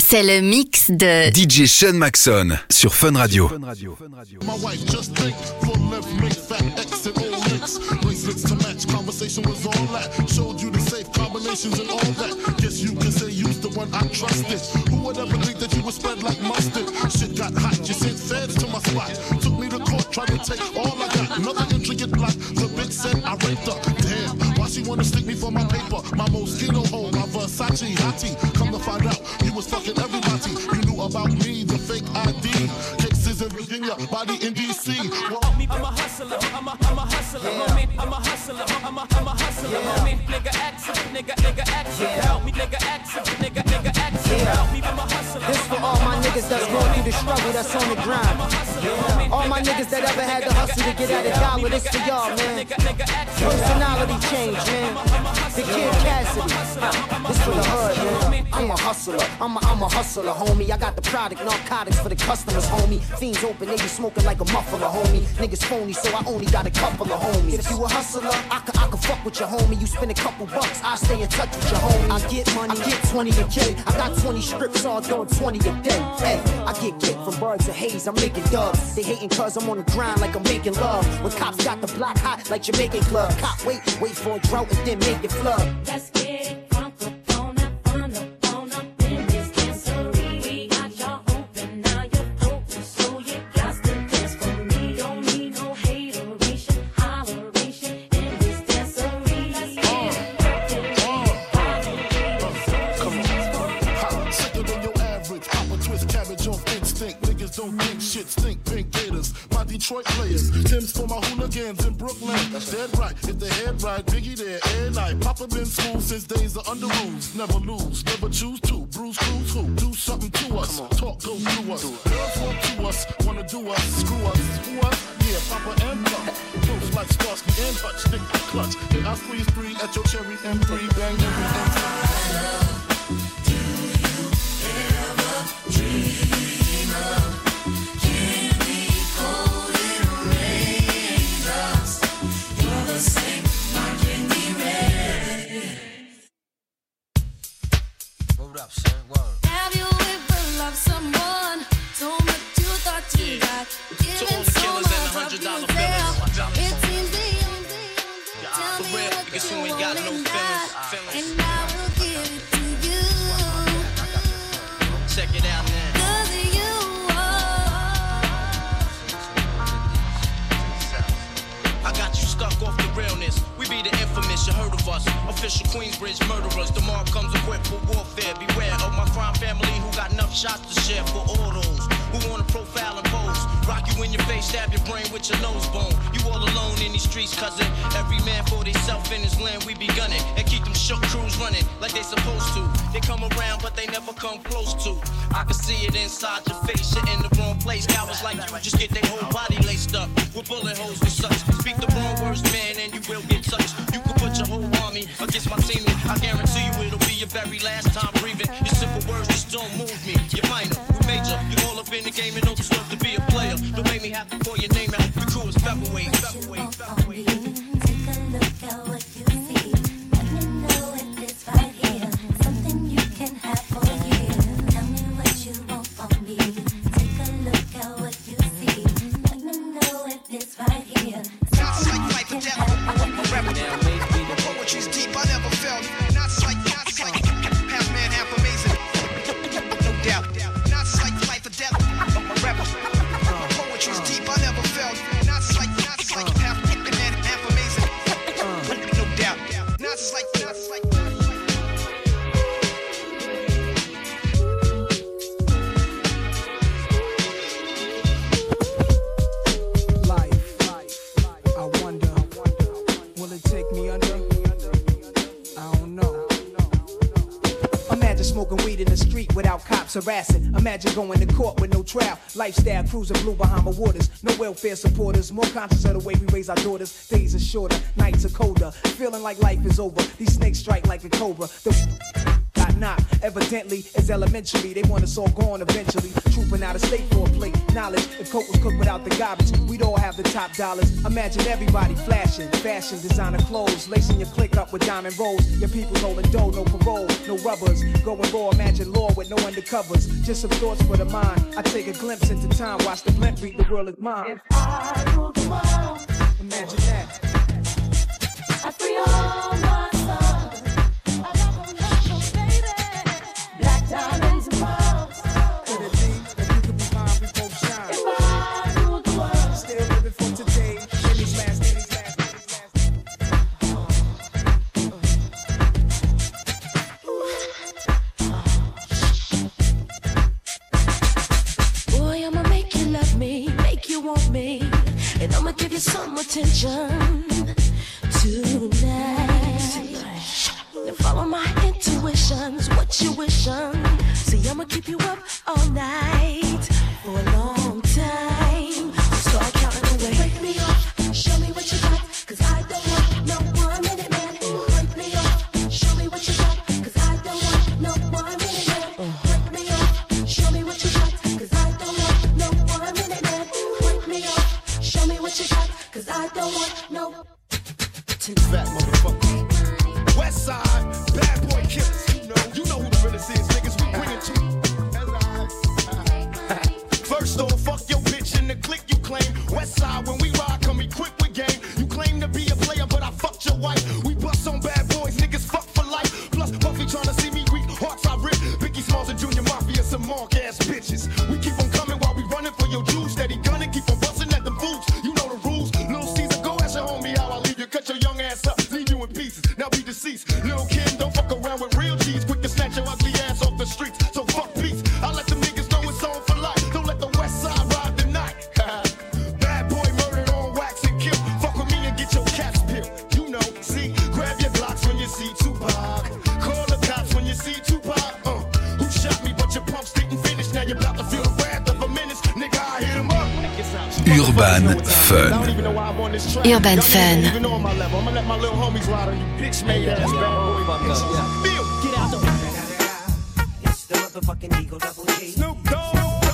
C'est le mix de DJ Sean Maxon sur Fun Radio. My wife just think full left make fat X and all licks. Bracelets to match, conversation was all that. Showed you the safe combinations and all that. Guess you can say you's the one I trusted. Who would ever think that you would spread like mustard? Shit got hot, you sent feds to my spot. Took me to court, tried to take all I got. Another intricate plot, the bitch said I raped her. Damn, why she wanna stick me for my paper? My Moschino hole, my Versace hottie. Come to find out, you was fucking everybody. You knew about me, the fake ID. Cases in Virginia, body in DC. Well, I'm a hustler, I'm a hustler, homie. I'm a hustler, I'm a hustler, homie. Nigga accent, nigga accent. Help me, nigga accent, nigga accent. Help me, I'm a hustler. This for all my niggas that's going through the struggle, that's on the grind. All my niggas that ever had to hustle to get at a dollar, this for y'all, man. Personality change, man. The Kid Cassidy. This for the hood, man. I'm a hustler, I'm a hustler, homie. I got the product, narcotics for the customers, homie. Fiends open, they be smoking like a muffler, homie. Niggas phony, so I only got a couple of homies. If you a hustler, I can fuck with your homie. You spend a couple bucks, I stay in touch with your homie. I get money, I get 20 a K. I got 20 strips, all doing 20 a day. Hey, I get kicked from birds to haze, I'm making dubs. They hating cause I'm on the grind like I'm making love. When cops got the block hot like Jamaican club. Cop wait for a drought and then make it flood. Let's get it crunk up on up in this dancery. We got y'all open, now you're open, so you got to dance for me. Don't need no hateration, holleration in this dancery. Let's get it come on. Sicker than your average. Pop a twist, cabbage on instinct. Niggas don't think shit stink. Pink Gators, my Detroit players. Tim's for my hooligans in Brooklyn. That's dead right. If the head right, Biggie there, air night. Papa been school since days of under rules. Never lose, never choose to. Bruise, cruise, who? Do something to us. Talk goes through us. Girls want to us, wanna do us. Screw us, who us? Yeah, Papa and Pop. Close like Starsky and Hutch. Stick the clutch. Yeah, I freeze 3 at your cherry M3. Bang every M3. Have you ever loved someone so much you thought you got? Giving so much of you there. It seems the only tell me what you want and not, and I will give it to you. Check it out now. 'Cause you I got you stuck off the realness. We be the infamous, you heard of us. Official Queensbridge murderers. The mark comes equipped for warfare. Beware of my crime family who got enough shots to share for all those who wanna profile and pose. Rock you in your face, stab your brain with your nose bone. You all alone in these streets, cousin. Every man for theyself in his land, we be gunning. And keep them shook crews running like they supposed to. They come around, but they never come close to. I can see it inside your face, you're in the wrong place. Cowards like you just get their whole body laced up with bullet holes and such. Speak the wrong words, man, and you will get touched. You can put your whole army against my team. I guarantee you it'll be your very last time breathing. Your simple words just don't move me. You're minor, we major. You all up in the game and know the stuff to be a player. Don't make me have to call your name out. The crew is featherweight. take a look at what you see. Let me know if it's right here. Something you can have for years. Tell me what you want from me. Take a look at what you see. Let me know if it's right here. Something you can have for years. Poetry's deep, I never felt. Not like half man, half amazing. No doubt. Not like life or death. I'm a rebel. Poetry's deep, I never felt. Not like half man, half amazing. No doubt. Not like. I wonder, will it take me under? I don't know. Imagine smoking weed in the street without cops harassing. Imagine going to court with no trial. Lifestyle cruising blue Bahama waters. No welfare supporters. More conscious of the way we raise our daughters. Days are shorter, nights are colder. Feeling like life is over. These snakes strike like a cobra. Got not. Evidently, it's elementary. They want us all gone eventually. Trooping out of state for a plate. Knowledge, if coke was cooked without the garbage, we'd all have the top dollars. Imagine everybody flashing, fashion, designer clothes, lacing your click up with diamond rolls. Your people holding dough, no parole, no rubbers. Going raw, imagine law with no undercovers. Just some thoughts for the mind. I take a glimpse into time, watch the blimp read the world is mine. If I rule the world, Imagine that. I free all my sons. I love them, baby. Black diamonds and pearls. Could it be that you could be mine, we both shine? If I rule the world, Still living for today. In these last days, boy, I'ma make you love me, make you want me, and I'ma give you some attention tonight. Now follow my intuitions, what you wishin'. See, I'ma keep you up all night for a long time. So start counting away. Break me off, show me what you got, 'cause I don't want no 1 minute man. Break me off, show me what you got, 'cause I don't want no 1 minute man. Break me off, show me what you got, 'cause I don't want no 1 minute man. Break me off, show me what you got, 'cause I don't want no. Fat motherfucker. West side, bad boy killers. You know who the realest is, niggas. We bring it to you. First off, fuck your bitch in the clique you claim. West side, when we ride, come equipped with game. You claim to be a player, but I fucked your wife. We bust on bad boys, niggas fuck for life. Plus, Puffy tryna see me weak, hearts I rip. Biggie Smalls and Junior Mafia, some mark ass bitches. We keep on coming while we running for your juice. Steady gunning, keep on busting at them fools. You know the rules. Little Caesar, go ask your homie how I leave you. Cut your young ass up, leave you in pieces. Now be deceased. Little Kim, don't fuck around with real G's. Quick to snatch your ugly ass off the streets. So fuck peace. I let them niggas know it's on for life. Don't let the West Side ride the night. Bad boy murdered on wax and kill. Fuck with me and get your cats peeled. You know, see, grab your Glocks when you see Tupac. Call the cops when you see Tupac. Who shot me, but your pumps didn't finish. Now you're about to feel the wrath of a menace. Nigga, I hit him up. Urban Fun. Urban Fun. Even on my level, I'ma let my little homies ride on you bitch made ass bad boy. Feel. get out the It's the motherfucking Eagle Double G. Snoop Dogg.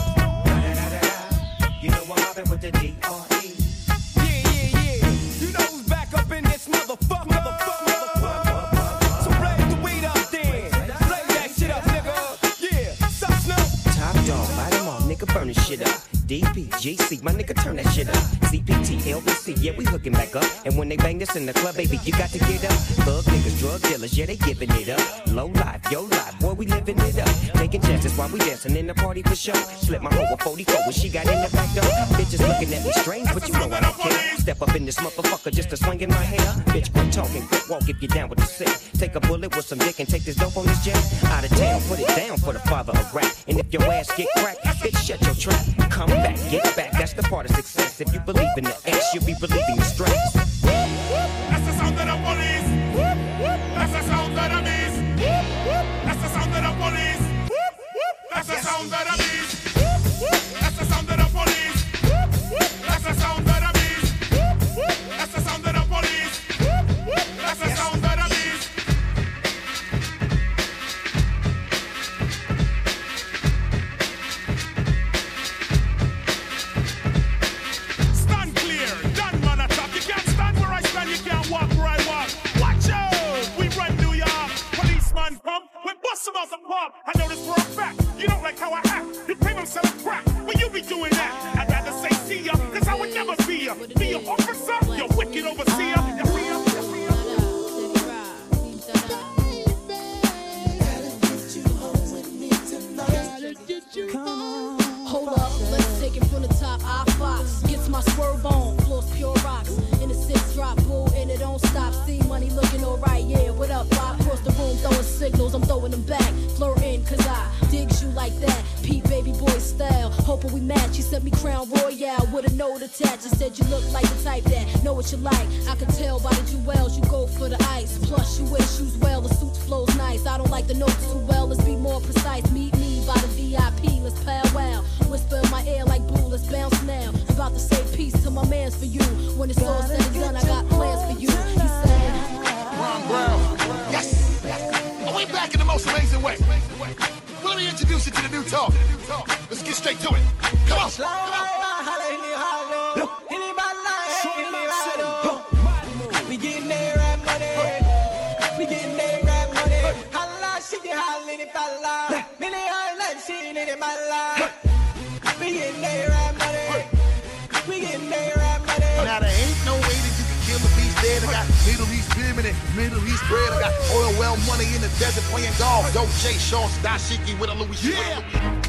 You know I'm mobbing with the D.R.E. Yeah. You know who's back up in this motherfucker. So blaze the weed up then. Blaze that shit up, nigga. Yeah. Sup, Snoop? Top dog, light 'em off, nigga, burn this shit up. DPGC, my nigga, turn that shit up. CPT, LBC, yeah, we hooking back up. And when they bang this in the club, baby, you got to get up. Thug niggas, drug dealers, yeah, they giving it up. Low life, yo life, boy, we living it up. Taking chances while we dancing in the party for show. Slip my hoe with 44 when she got in the back door. Bitches looking at me strange, but you know I don't care. Step up in this motherfucker just to swing in my hair. Bitch, quit talking, quit walk if you're down with the sick. Take a bullet with some dick and take this dope on this jet. Out of town, put it down for the father of rap. And if your ass get cracked, bitch, shut your trap. Come back, get back, that's the part of success. If you believe in the X, you'll be believing the stress. That's the sound of the police. That's the sound of the beast. That's the sound of the police. That's the sound of the beast. That's the sound of the police. That's the sound of the beast. That's the sound of the police. That's the sound of the beast. Stand clear, done man attack. You can't stand where I stand, you can't walk where I walk. Watch out, we run New York. Policeman come, we bust them out the pub. I know this for a fact, you don't like how I act. You claim I'm selling crack, well you be doing that. I'd rather say see ya, cause I would never be ya. Be your officer, you wicked overseer. You see ya, you see ya. Hold up, let's take it from the top. I Fox gets my swerve on, floors pure rocks. In the 6 drop, bull, and it don't stop. See money looking alright, yeah. What up, Bob? Across the room, throwing signals, I'm throwing them back. Flirting, cause I digs you like that. Pete baby boy style, hoping we match. You sent me Crown Royale with a note attached. You said you look like the type that know what you like. I can tell by the jewels, you go for the ice. Plus, you wear shoes well, the suit flows nice. I don't like the notes too well, let's be more precise. Meet me by the VIP, let's powwow. Whisper in my ear like boo, let's bounce now. I'm about to say peace to my mans for you. When it's all said and done, I got plans for you. He said, Ron Brown. Yes. Are we back in the most amazing way? new talk. Let's get straight to it. Come on. We getting that rap money. We getting that rap money. Holla, shit, holla, in the balla. Many holla, shit, in the balla. We getting that rap money. We getting that rap money. Now there ain't no way that you can kill a beast dead. I got Middle East women and Middle East bread. I got oil well money in the desert playing golf. Dope J. Shaw, dashiki with a Louis. Yeah.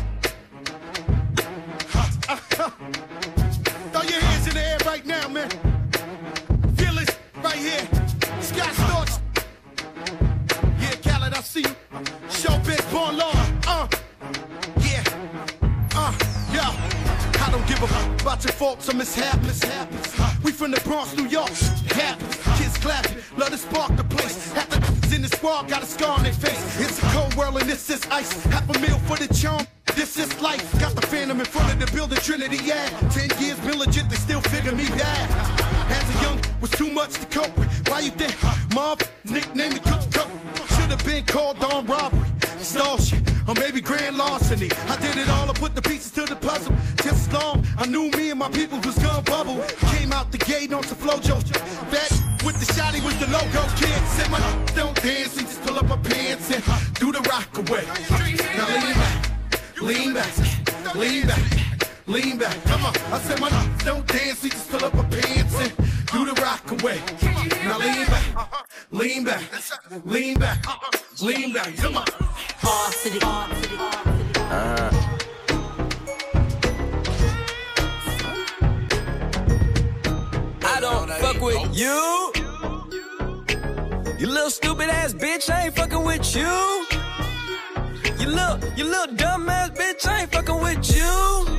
Throw your hands in the air right now, man. Feel it right here. Scott Storch. Yeah, Khaled, I see you. Showbiz, born law. Yeah. Yo. I don't give a fuck about your faults or mishaps. We from the Bronx, New York. Happens. Kids clapping. Love to spark the place. Half the in the squad got a scar on their face. It's a cold world and this is ice. $500,000 for the charm. This is life. Got the Phantom in front of the building, Trinity, yeah. 10 years been legit, they still figure me bad. As a young, was too much to cope with. Why you think? Mob, nickname the cook. Should've been called on robbery, stall shit, or maybe grand larceny. I did it all, I put the pieces to the puzzle. Just as long, I knew me and my people was gonna bubble. Came out the gate on some flojo. That with the shotty was the logo. Kid said my don't dance, he just pull up my pants and do the rock away. Now lean back. Lean back, lean back, lean back. Come on, I said my don't dance, we just fill up our pants and do the rock away. Now lean back, lean back, lean back, lean back. Come on. Hard City. I don't fuck with you. You little stupid ass bitch, I ain't fucking with you. You little dumb ass bitch, I ain't fucking with you.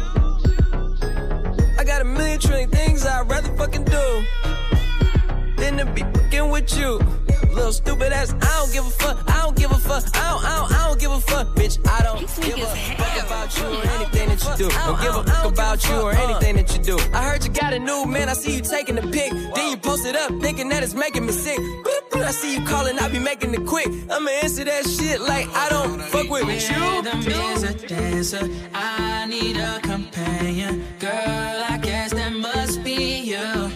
I got a million trillion things I'd rather fucking do than to be fucking with you. Little stupid ass, I don't give a fuck, I don't give a fuck, I don't give a fuck, bitch. I don't give a fuck about you or anything that you do. Don't give a fuck about you or anything that you do. I heard you got a new man, I see you taking the pic. Then you post it up, thinking that it's making me sick. I see you calling, I be making it quick. I'ma answer that shit like I don't fuck with you. Rhythm is a dancer, I need a companion. Girl, I guess that must be you.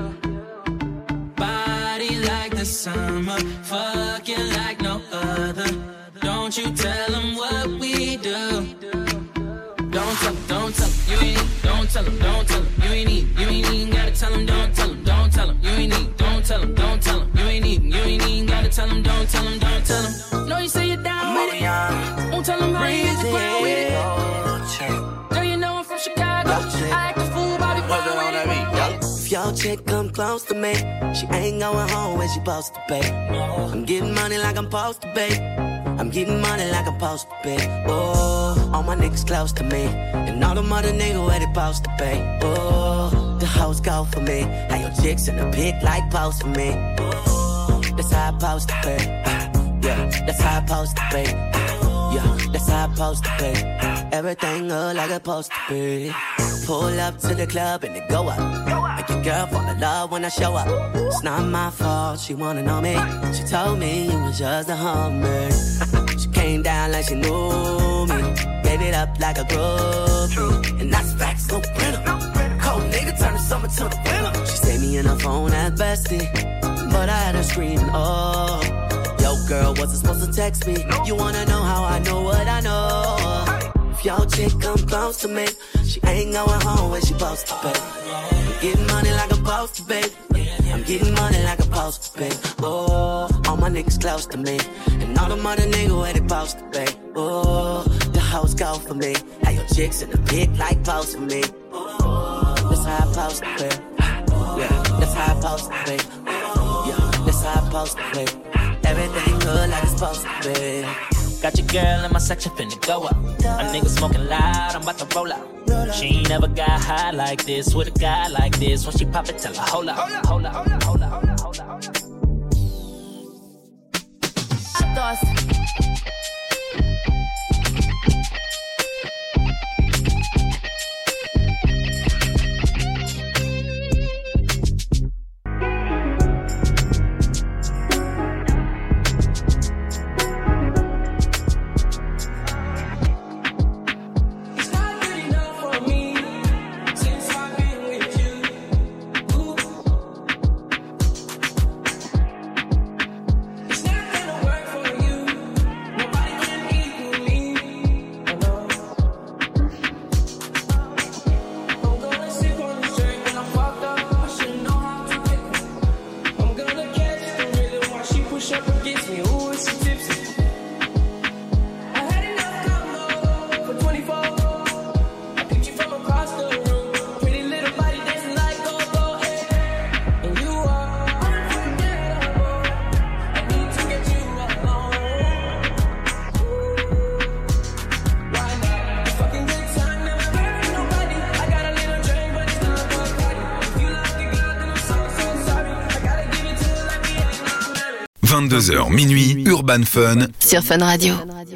Body like the summer, fucking like no other. Don't you tell them what we do. Don't tell them, you ain't need. Don't tell them, you ain't need. Gotta tell them, don't tell them, you ain't need. Don't tell them, you ain't need. Gotta tell them, don't tell them. No, you say you're down with it. Don't tell them how you hit the ground with it. Girl, you know I'm from Chicago. I act a fool, Bobby Brown with it. If your chick come close to me, she ain't going home when she supposed to pay. I'm getting money like I'm supposed to pay. I'm getting money like I'm supposed to pay. Oh, all my niggas close to me, and all the mother niggas where they supposed to pay. Oh, the hoes go for me. How your chicks in the pic like post for me. Oh, that's how I supposed to pay. Yeah, that's how I supposed to pay. Yeah, that's how I supposed to pay. Everything look like it's supposed to be. Pull up to the club and it go up. Make your girl fall in love when I show up. It's not my fault, she wanna know me. She told me you was just a hummer. She came down like she knew me. Gave it up like a groupie. And that's facts, no printer. Cold nigga turn the summer to the winter. She saved me in her phone at bestie, but I had her screaming, oh. Yo girl, wasn't supposed to text me. You wanna know how I know what I know. If your chick come close to me, she ain't going home when she supposed to pay. I'm getting money like I'm supposed to pay. I'm getting money like I'm supposed to pay. Oh, all my niggas close to me, and all the mother niggas where they supposed to pay. Oh, the hoes go for me. How your chicks in the pic like post for me. Oh, that's how I supposed to pay. Yeah, that's how I supposed to pay. Yeah, that's how I supposed to pay. Everything good like it's supposed to be. Got your girl in my section finna go up. A nigga smoking loud, I'm about to roll out. She ain't never got high like this with a guy like this. When she pop it, tell her hold up, hold up, hold up, hold up, hold up. 22h minuit, Urban Fun sur Fun Radio.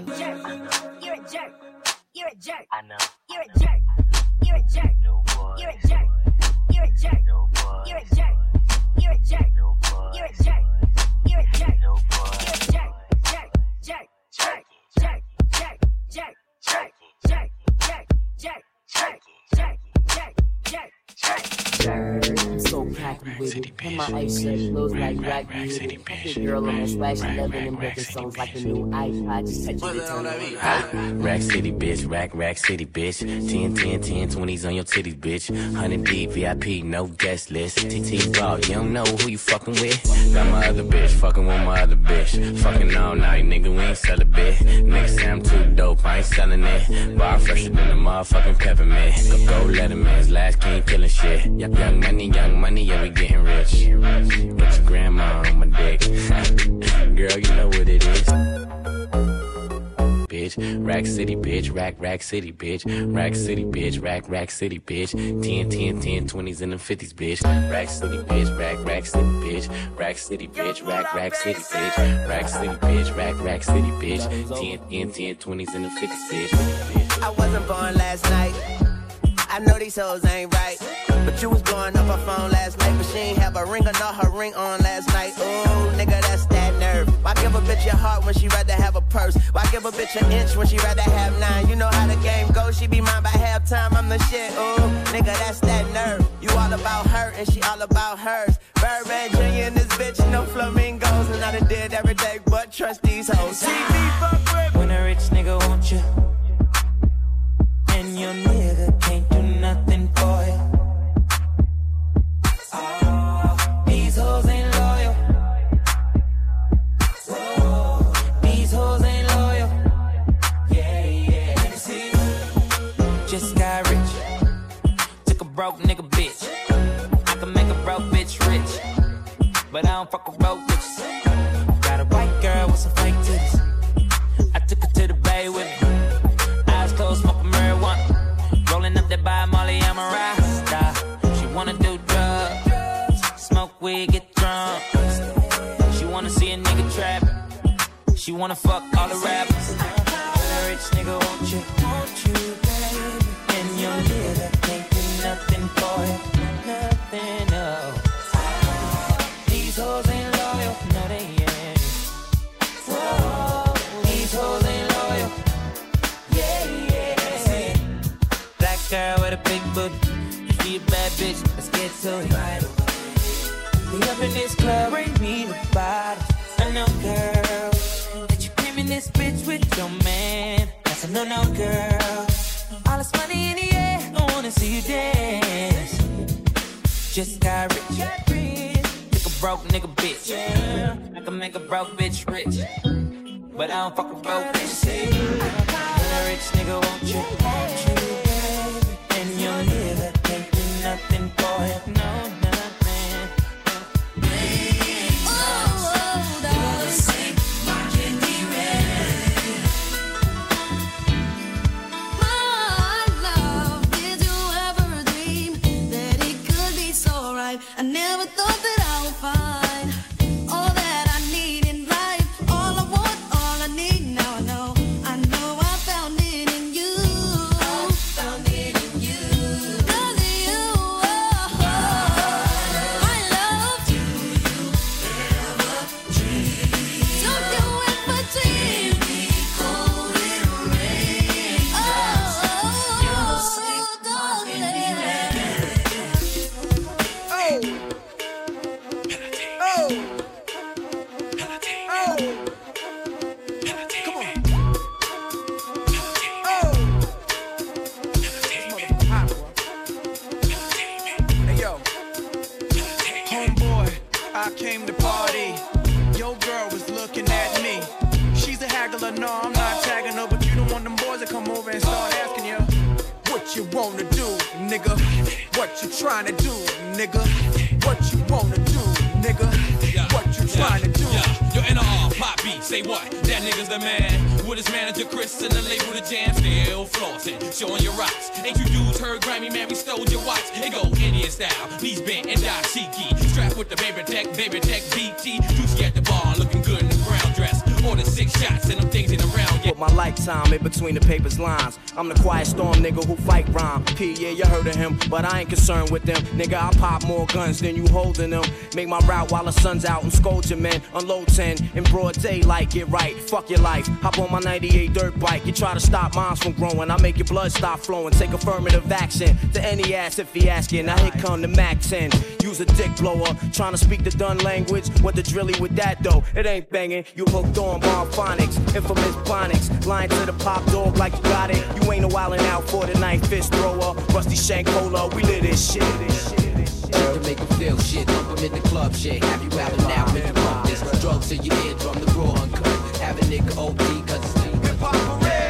I'm so cocky with it. And my ice set flows like black music. That girl on that splash 11 and making songs like a new iPod. Just touch it on that. Rack City, bitch. Rack City, bitch. 10, 20s on your titties, bitch. 100 deep, VIP, no guest list. TT Raw, you don't know who you fucking with. Got my other bitch, fucking with my other bitch. Fucking all night, nigga, we ain't sell a bit. Nigga say I'm too dope, I ain't selling it. Bar fresher than the motherfucking peppermint. Go Letterman's last king killing shit. Young money, yeah, we getting rich. Get your grandma on my dick. Girl, you know what it is. Bitch, Rack City, bitch, Rack City, bitch, Rack City, bitch, Rack City, bitch, 10, 20s and the 50s, bitch, Rack City, bitch, Rack City, bitch, Rack City, bitch, Rack City, bitch, Rack City, bitch, Rack City, bitch, 10, 20s and the 50s, bitch. I wasn't born last night. I know these hoes ain't right. But you was blowing up her phone last night, but she ain't have a ring or not her ring on last night. Ooh, nigga, that's that nerve. Why give a bitch your heart when she rather have a purse? Why give a bitch an inch when she rather have 9? You know how the game goes, she be mine by halftime, I'm the shit. Ooh, nigga, that's that nerve. You all about her and she all about hers. Birdman Jr. and this bitch, no flamingos. And I done did every day but trust these hoes. See me fuck with. When a rich nigga want you and your nigga can't do nothing for you. Oh, these hoes ain't loyal. Whoa, these hoes ain't loyal. Yeah. Let me see. Just got rich. Took a broke nigga bitch. I can make a broke bitch rich, but I don't fuck with broke bitches. Got a white girl with some fake titties. I took her to the bay with me. Eyes closed, smoking marijuana. Rolling up that by Molly, I'm a rasta. She wanna do drugs, smoke weed, get drunk. She wanna see a nigga trap. She wanna fuck all the rappers. When a rich nigga want you, baby. And your nigga can't do nothing for you. Nothing, no. These hoes ain't loyal, no they ain't. Whoa, these hoes ain't loyal. Yeah. Black girl with a big booty. She a bad bitch, let's get to it right away. We up in this club, bring me the bottles. I know, girl, that you came in this bitch with your man. That's a no, girl. All this money in the air, I wanna see you dance. Just got rich. Took a broke nigga bitch. I can make a broke bitch rich, but I don't fuck with broke bitches. When a rich nigga want you, baby. And your nigga can't do nothing for you. No, nothing. I never thought that I would find all that I need in life. All I want, all I need. Now I know I found it in you. I found it in you. Cause of you, my love. Do you ever dream? Don't do it between me, cold and rain. You'll sleep, darling. I came to party. Your girl was looking at me. She's a haggler, no, I'm not tagging her, but you don't want them boys to come over and start asking you what you wanna do, nigga. What you trying to do, nigga. What you wanna do, nigga. What you trying to do. Yo, NR, Pop B, say what? That nigga's the man. With his manager Chris and the label The Jam, still flossing, showing your rocks. Ain't you dudes heard Grammy, man, we stole your watch. It go Indian style, knees bent and dashiki. Strapped with the baby tech BT. Juicy at the bar, looking good and put my lifetime in between the paper's lines. I'm the quiet storm nigga who fight rhyme. P, yeah, you heard of him, but I ain't concerned with them. Nigga, I pop more guns than you holding them. Make my route while the sun's out and scold your men. Unload 10 in broad daylight, get right, fuck your life. Hop on my 98 dirt bike. You try to stop mines from growing, I make your blood stop flowing. Take affirmative action to any ass if he asking. Now here come the Mac 10. Use a dick blower, trying to speak the done language. What the drilly with that though? It ain't banging. You hooked on bar phonics, infamous phonics. Lying to the pop dog like you got it. You ain't no wildin' out for the night fist thrower. Rusty Shank Cola, we lit this shit. To make them feel shit, dump them in the club shit. Have you out and out, make you pump this. Drugs in your eardrum, the raw uncut. Have a nigga OD, cause it's hip-hop parade.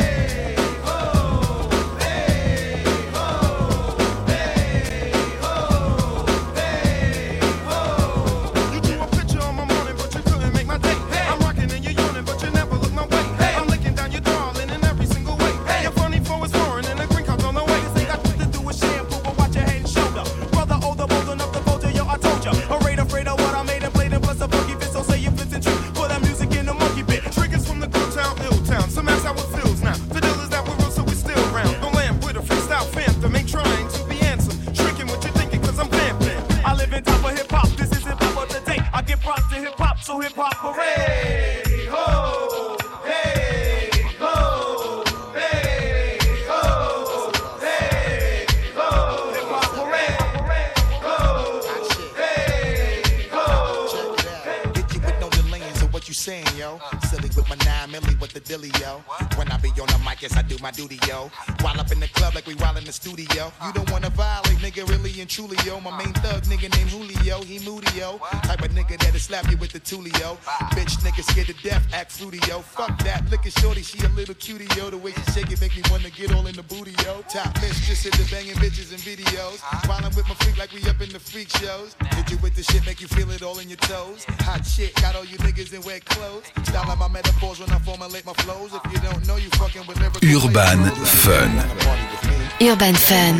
So hip-hop parade, ho, hey, ho, hey, ho, hey, ho, hip-hop parade, ho, hey, ho. Get you with no delays of what you saying, yo. Silly with my 9 milli with the dilly, yo. When I be on the mic, yes, I do my duty, yo. While up in the club like we while in the studio. You don't wanna violate, nigga, really and truly, yo. My main thug nigga named Julio, he moody, yo. Type of nigga that'll slap you with the tulio. Bitch nigga scared to death, act fruity, yo. Fuck that, look at shorty, she a little cutie, yo. The way she shake it make me wanna get all in the booty, yo. Top mistress into banging bitches and videos. While I'm with my freak like we up in the freak shows. Hit you with the shit, make you feel it all in your toes. Hot shit, got all you niggas in wet clothes. Styling my metaphors when I formulate my flows. If you don't know, you fucking with lyrical. Urban Fun. Urban Fun.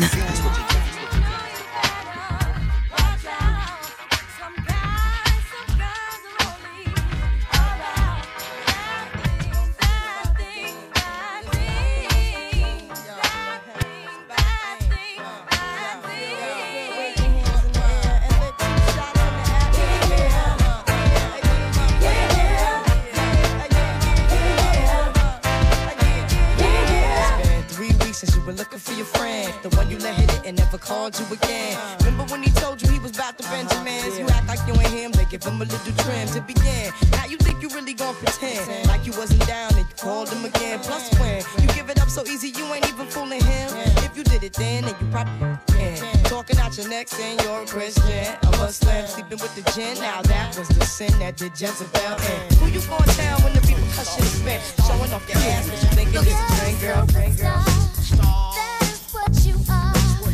You again. Remember when he told you he was about to Benjamins? You act like you ain't him, they give him a little trim to begin. Now you think you really gon' pretend like you wasn't down and you called him again. Plus when you give it up so easy, you ain't even fooling him. If you did it then you probably can. Talking out your neck saying you're a Christian, a Muslim, sleeping with the gin. Now that was the sin that did Jezebel in. Who you gon' tell when the repercussions spin? Showing off your ass, but you thinking it's a friend, girl, friend, girl. That is what you are.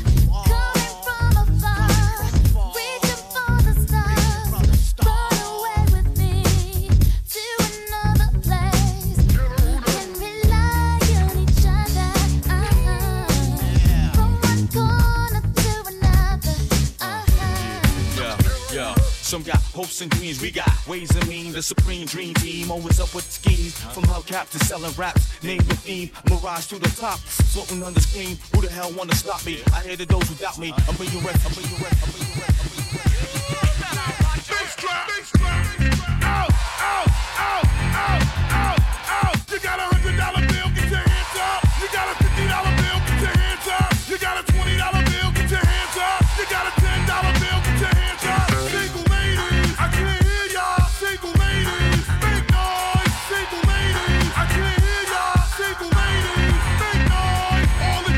Some got hopes and dreams, we got ways and means. The supreme dream team, always up with schemes. From hubcap to selling raps, name the theme. Mirage to the top, floating on the screen. Who the hell wanna stop me? I hated those who doubt me. I'm bringing rest, I'm bringing rest, I'm bringing rest, I'm bringing rest. Bass trap, bass trap. Out, out, out, out, out, out. You got $100 bill, get your hands up. You got a $50 bill, get your hands up. You got a $20 bill, get your hands up. You got a $10 bill, get your hands up. Single ladies, I can't hear y'all. Single ladies, make noise. Single ladies, I can't hear y'all. Single ladies, make noise. All the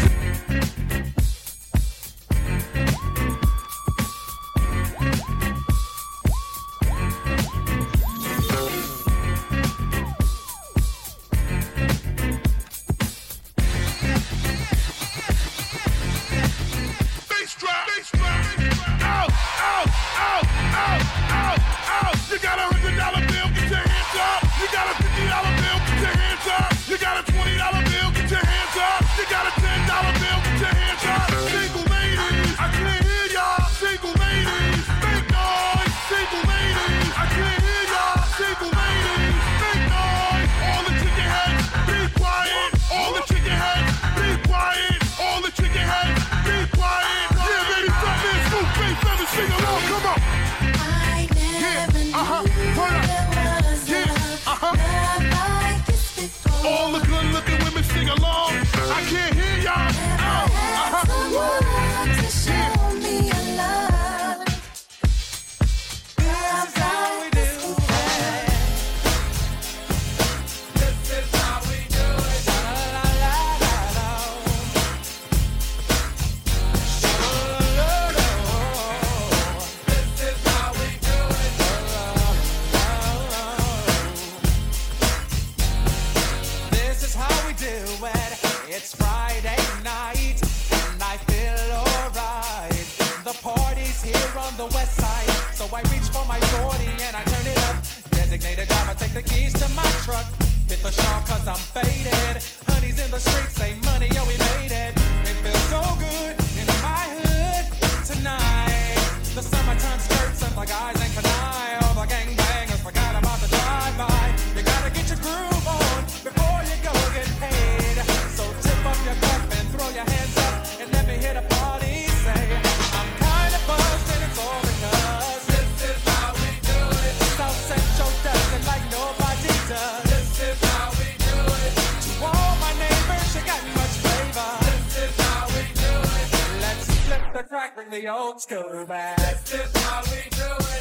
tonight, and I feel alright. The party's here on the west side, so I reach for my 40 and I turn it up. Designated driver, take the keys to my truck. Hit the shop cause I'm faded. Honey's in the streets, say money, yo, we made it. It feels so good in my hood tonight. The summertime skirts and the guys ain't canine. All the gangbangers forgot about the drive-by. You gotta get your groove on before you go get paid. So tip up your cup and throw your hands up and let me hit a party. Say, I'm kinda buzzed and it's all because this is how we do it. South Central does it like nobody does. This is how we do it. To all my neighbors, you got much flavor. This is how we do it. Let's flip the track, bring the old school back. This is how we do it.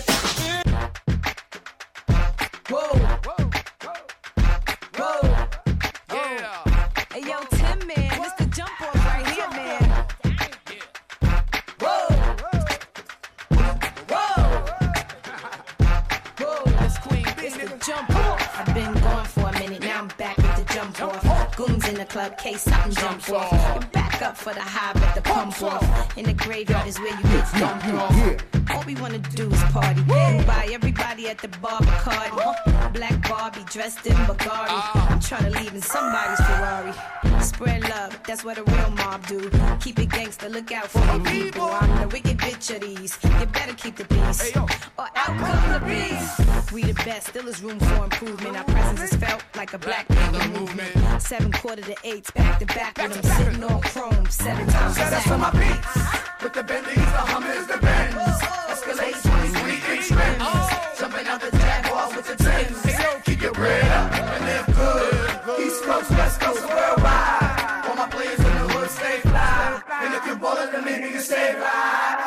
Whoa, whoa, whoa, yeah. Hey yo, Tim, man, this the jump off right here, man. Whoa, whoa, this Queen, it's the jump off. I've been gone for a minute, now I'm back with the jump off. Goons in the club, case something jump off. You're back up for the high, but the pump off. In the graveyard is where you get dumped off. All we wanna do is party. And buy everybody at the bar Bacardi. Black Barbie dressed in Bugatti. I'm tryna leave in somebody's Ferrari. Spread love, that's what a real mob do. Keep it gangster, look out for the people. I'm the wicked bitch of these. You better keep the peace, or out come the beast. We the best, still is room for improvement. Our presence is felt like a black people movement. 7 quarter to 8, back to back with them sitting on chrome 7 times. That's on my beats. With the Bentleys, the Hummers, the Benz. Escalade 20-inch rims. Jumping out the Jaguar with the Timbs. Keep your bread up and live good. East Coast, West Coast, worldwide. All my players in the hood stay fly. And if you ballin', then maybe you stay right.